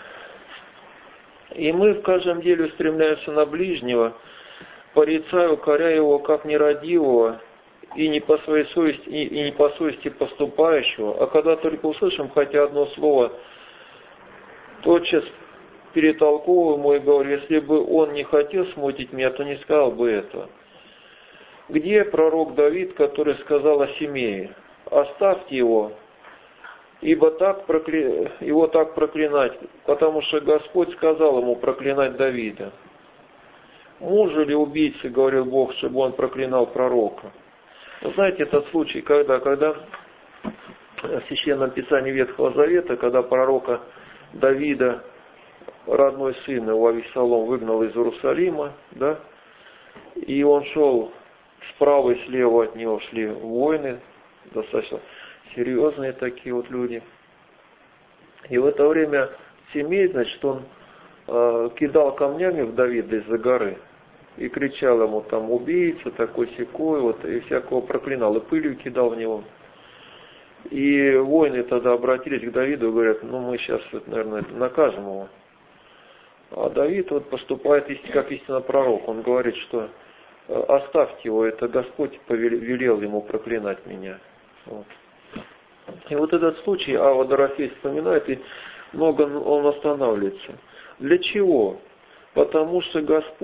И мы в каждом деле устремляемся на ближнего, порицая, укоряя его как нерадивого, и не по своей совести, и не по совести поступающего. А когда только услышим хотя одно слово, тотчас перетолковываем и говорю, если бы он не хотел смутить меня, то не сказал бы этого. Где пророк Давид, который сказал о Симее? Оставьте его, ибо его так проклинать, потому что Господь сказал ему проклинать Давида. Мужу ли убийцы, говорил Бог, чтобы он проклинал пророка? Вы знаете этот случай, когда в Священном Писании Ветхого Завета, когда пророка Давида, родной сын его Авессалом, выгнал из Иерусалима, да, и он шел справа и слева от него шли воины, достаточно серьезные такие вот люди. И в это время Симей, значит, он кидал камнями в Давида из-за горы и кричал ему там убийца, такой-сякой, вот, и всякого проклинал, и пылью кидал в него. И воины тогда обратились к Давиду и говорят, мы сейчас, наверное, накажем его. А Давид вот поступает как истинно пророк. Он говорит, что оставьте его, это Господь велел ему проклинать меня. Вот. И вот этот случай Авва Дорофей вспоминает, и много он останавливается. Для чего? Потому что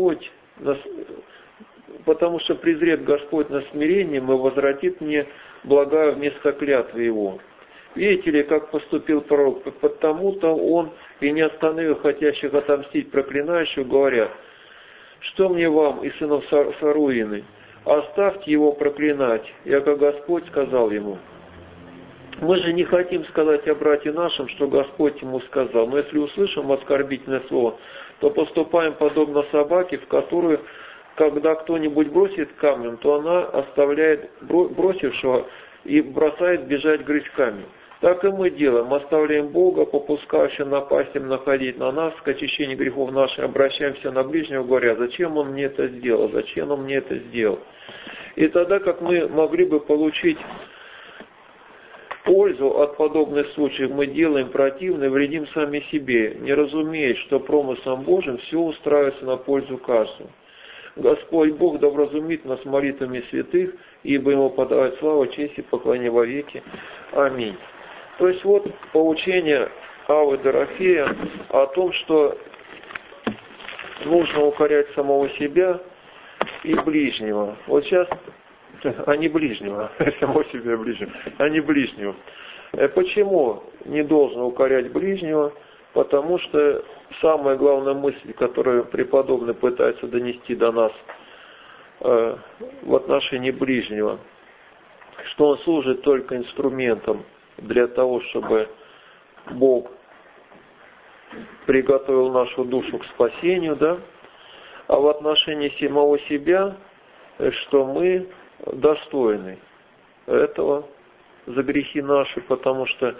презрет Господь на смирение, и возвратит мне благая вместо клятвы его. Видите ли, как поступил пророк? Потому-то он и не остановил хотящих отомстить проклинающего, говоря, что мне вам, и сынов Саруины, оставьте его проклинать, яко Господь сказал ему. Мы же не хотим сказать о брате нашем, что Господь ему сказал, но если услышим оскорбительное слово, то поступаем подобно собаке, в которую, когда кто-нибудь бросит камнем, то она оставляет бросившего и бросает бежать грызть камень. Так и мы делаем, оставляем Бога, попускающего напастям находить на нас, к очищению грехов наших, обращаемся на ближнего, говоря, зачем он мне это сделал, зачем он мне это сделал. И тогда, как мы могли бы получить пользу от подобных случаев, мы делаем противное, вредим сами себе, не разумея, что промыслом Божьим все устраивается на пользу каждому. Господь Бог да вразумит нас молитвами святых, ибо Ему подавать славу, честь и поклонение во веки. Аминь. То есть вот поучение Аввы Дорофея о том, что нужно укорять самого себя и ближнего. Вот сейчас, а не ближнего, самого себя и ближнего, а не ближнего. Почему не должен укорять ближнего? Потому что самая главная мысль, которую преподобный пытается донести до нас в отношении ближнего, что он служит только инструментом для того, чтобы Бог приготовил нашу душу к спасению, да? А в отношении самого себя, что мы достойны этого за грехи наши, потому что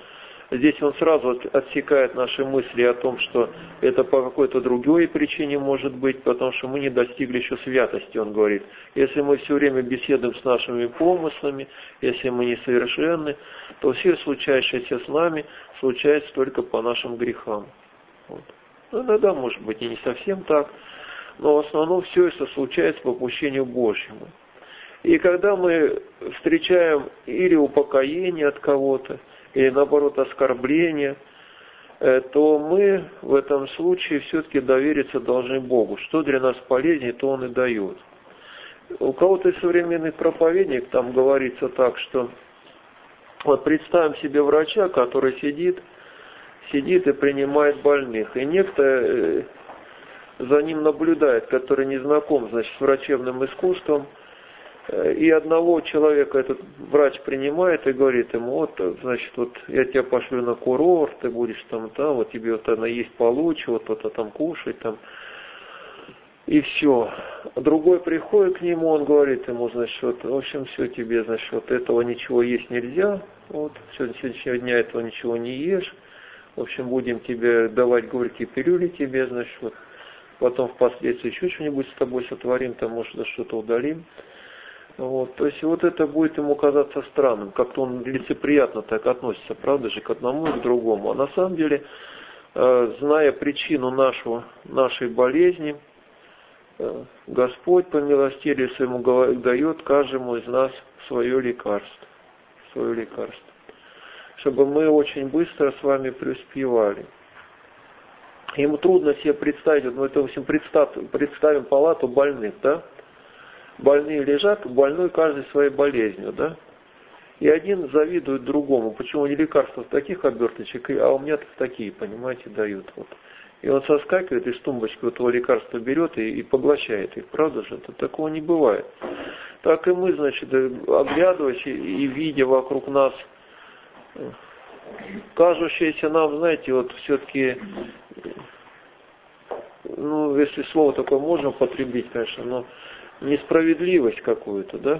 Здесь он сразу отсекает наши мысли о том, что это по какой-то другой причине может быть, потому что мы не достигли еще святости, он говорит. Если мы все время беседуем с нашими помыслами, если мы несовершенны, то все случающееся с нами случается только по нашим грехам. Вот. Ну, иногда, может быть, и не совсем так, но в основном все это случается по попущению Божьему. И когда мы встречаем или упокоение от кого-то, или наоборот оскорбление, то мы в этом случае все-таки довериться должны Богу. Что для нас полезнее, то Он и дает. У кого-то из современных проповедников там говорится так, что вот представим себе врача, который сидит и принимает больных. И некто за ним наблюдает, который не знаком, значит, с врачебным искусством. И одного человека этот врач принимает и говорит ему: вот, значит, вот я тебя пошлю на курорт, ты будешь там, вот тебе вот она есть получше, вот это там кушать, там. И все. Другой приходит к нему, он говорит ему, значит, вот, в общем, все тебе, значит, вот этого ничего есть нельзя, вот, сегодняшнего дня этого ничего не ешь, в общем, будем тебе давать горькие пилюли тебе, значит, вот, потом впоследствии еще что-нибудь с тобой сотворим, там, может, что-то удалим. Вот, то есть вот это будет ему казаться странным, как-то он лицеприятно так относится, правда же, к одному и к другому. А на самом деле, зная причину нашей болезни, Господь по милосердию своему дает каждому из нас свое лекарство, чтобы мы очень быстро с вами преуспевали. Ему трудно себе представить, вот мы, допустим, представим палату больных, да? Больные лежат, больной каждый своей болезнью, да? И один завидует другому. Почему не лекарства в таких оберточек, а у меня-то в такие, понимаете, дают. Вот. И он соскакивает из тумбочки этого лекарства берет и поглощает их. Правда же? Это такого не бывает. Так и мы, значит, оглядываясь и видя вокруг нас кажущееся нам, знаете, вот все-таки, ну, если слово такое можно употребить, конечно, но несправедливость какую-то, да?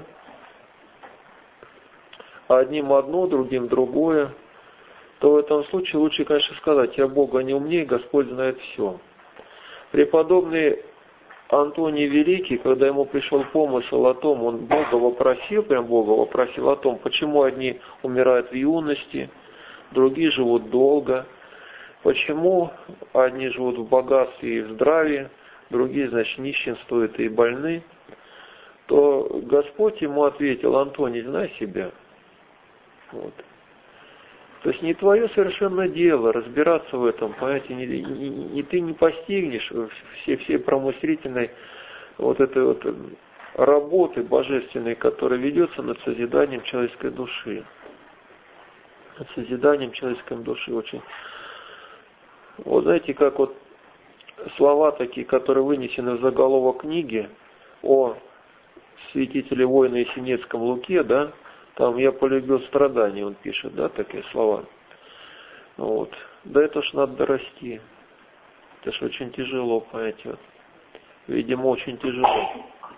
Одним одно, другим другое, то в этом случае лучше, конечно, сказать: я Бога не умнее, Господь знает все. Преподобный Антоний Великий, когда ему пришел помысл о том, он Бога вопросил о том, почему одни умирают в юности, другие живут долго, почему одни живут в богатстве и в здравии, другие, значит, нищенствуют и больны, то Господь ему ответил: Антоний, знай себя. Вот. То есть не твое совершенно дело разбираться в этом, понимаете, и ты не постигнешь все промыслительной вот этой вот работы божественной, которая ведется над созиданием человеческой души. Над созиданием человеческой души очень. Вот знаете, как вот слова такие, которые вынесены в заголовок книги о святителе воина Есенинском Луке, да, там я полюбил страдания, он пишет, да, такие слова. Вот. Да это ж надо дорасти. Это ж очень тяжело, понимаете. Вот. Видимо, очень тяжело.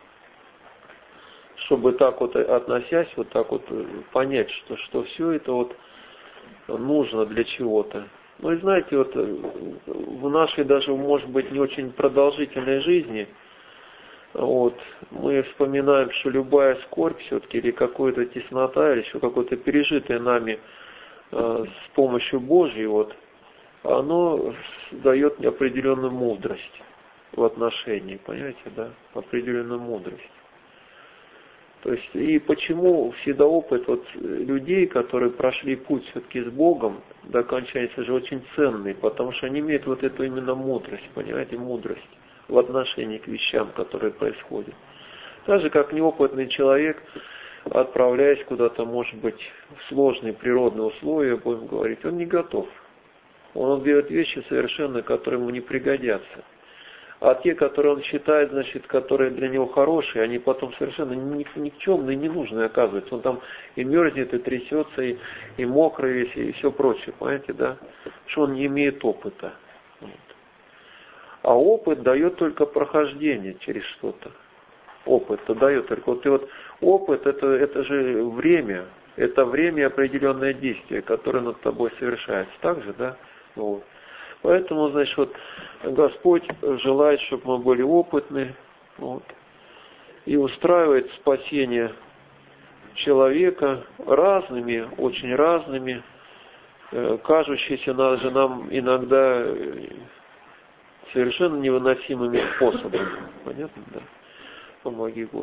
Чтобы так вот, относясь, вот так вот понять, что все это вот нужно для чего-то. Ну и знаете, вот в нашей даже, может быть, не очень продолжительной жизни, вот, мы вспоминаем, что любая скорбь все-таки, или какая-то теснота, или еще какое-то пережитое нами с помощью Божьей, вот, оно дает мне определенную мудрость в отношении, понимаете, да, определенную мудрость. То есть, и почему всегда опыт вот людей, которые прошли путь все-таки с Богом до окончания, же очень ценный, потому что они имеют вот эту именно мудрость, понимаете, мудрость в отношении к вещам, которые происходят. Так же, как неопытный человек, отправляясь куда-то, может быть, в сложные природные условия, будем говорить, он не готов. Он берет вещи совершенно, которые ему не пригодятся. А те, которые он считает, значит, которые для него хорошие, они потом совершенно никчемные, ненужные оказываются. Он там и мерзнет, и трясется, и мокрый весь, и все прочее, понимаете, да? Что он не имеет опыта. Вот. А опыт дает только прохождение через что-то. Опыт дает только. Вот, и вот опыт это же время. это время и определенное действие, которое над тобой совершается. Так же, да? Вот. Поэтому, значит, вот Господь желает, чтобы мы были опытны, вот, и устраивает спасение человека разными, очень разными, кажущиеся даже нам иногда совершенно невыносимыми способами. Понятно, да? Помоги, Господи.